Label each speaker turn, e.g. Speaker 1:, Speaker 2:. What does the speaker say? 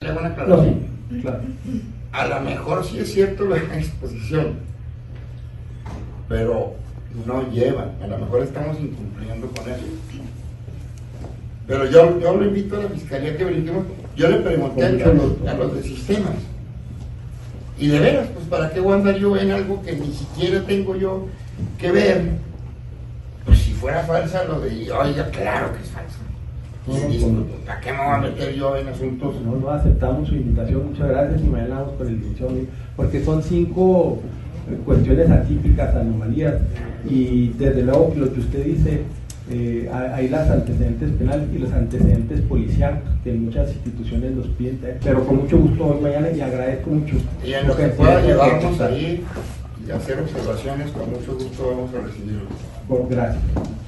Speaker 1: haga una
Speaker 2: No,
Speaker 1: aclaración.
Speaker 2: sí, claro.
Speaker 1: A lo mejor sí es cierto la exposición, pero no llevan, a lo mejor estamos incumpliendo con eso. Pero yo lo invito a la fiscalía que verifiquemos. Yo le pregunté a los de sistemas, y de veras, pues para qué voy a andar yo en algo que ni siquiera tengo yo que ver. Pues si fuera falsa lo de, oiga, claro que es falsa. ¿Para qué me voy a meter yo en asuntos?
Speaker 2: No aceptamos su invitación, muchas gracias, y mañana vamos con el licenciado, porque son 5 cuestiones atípicas, anomalías, y desde luego lo que usted dice, hay los antecedentes penales y los antecedentes policiales que muchas instituciones los piden, pero con mucho gusto hoy, mañana, y agradezco mucho.
Speaker 1: Y en lo que pueda llevarnos ahí y hacer observaciones, con mucho gusto vamos a recibirlo.
Speaker 2: Gracias.